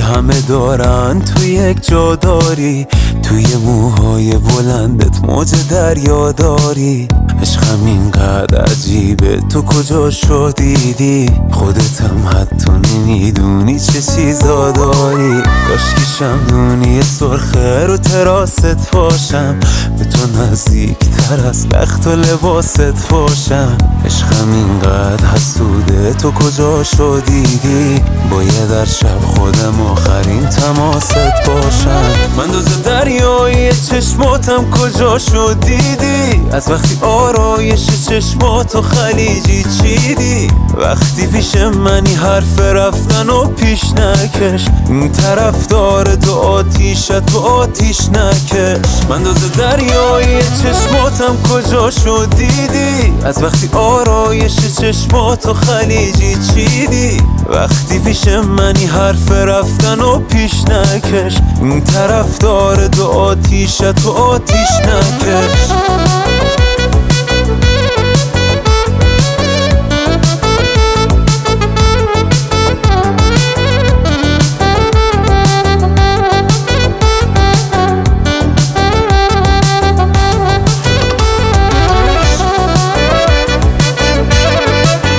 همه دارن تو یک جا داری، توی موهای بلندت موج دریا داری. عشقم اینقدر عجیبه تو کجا شو دیدی، خودتم حتی نمیدونی چه چیزا داری. کاشکی شمدونی سرخه رو تراست باشم، به تو نزدیک تر از لخت و لباست باشم. عشقم اینقدر حسوده تو کجا شو دیدی، باید در شب خودم آخرین تماست باشم. من دوز دریایی چشماتم کجا شو دیدی، از وقتی آرایش چشماتو خلیجی چیدی. وقتی پیش منی حرف رفتن و پیش نکش، این طرف داره تو آتیشت و آتیش نکش. من دوز دریایی چشماتم کجا شو دیدی، از وقتی آرایش چشماتو خلیجی چیدی. وقتی پیش منی حرف رفتن و پیش نکش، این طرف داره تو آتیشت و آتیش نکش.